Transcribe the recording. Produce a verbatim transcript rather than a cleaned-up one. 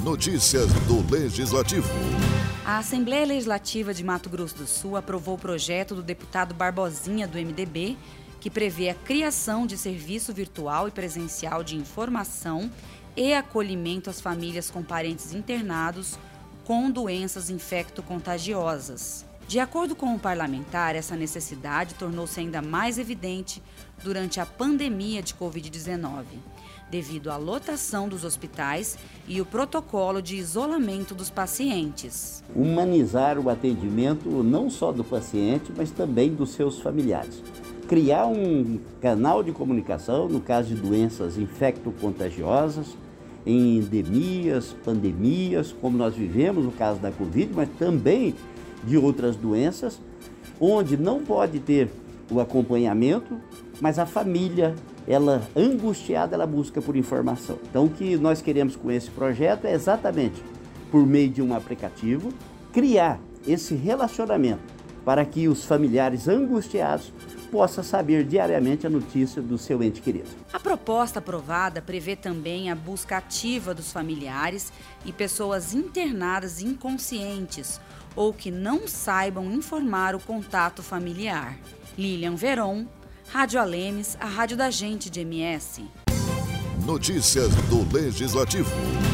Notícias do Legislativo. A Assembleia Legislativa de Mato Grosso do Sul aprovou o projeto do deputado Barbosinha, do M D B, que prevê a criação de serviço virtual e presencial de informação e acolhimento às famílias com parentes internados com doenças infecto-contagiosas. De acordo com o parlamentar, essa necessidade tornou-se ainda mais evidente durante a pandemia de covid dezenove, devido à lotação dos hospitais e o protocolo de isolamento dos pacientes. Humanizar o atendimento não só do paciente, mas também dos seus familiares. Criar um canal de comunicação, no caso de doenças infecto-contagiosas, em endemias, pandemias, como nós vivemos no caso da Covid, mas também de outras doenças, onde não pode ter o acompanhamento, mas a família, ela angustiada, ela busca por informação. Então, o que nós queremos com esse projeto é exatamente, por meio de um aplicativo, criar esse relacionamento para que os familiares angustiados possam saber diariamente a notícia do seu ente querido. A proposta aprovada prevê também a busca ativa dos familiares e pessoas internadas inconscientes ou que não saibam informar o contato familiar. Lilian Veron, Rádio Alemes, a rádio da gente de M S. Notícias do Legislativo.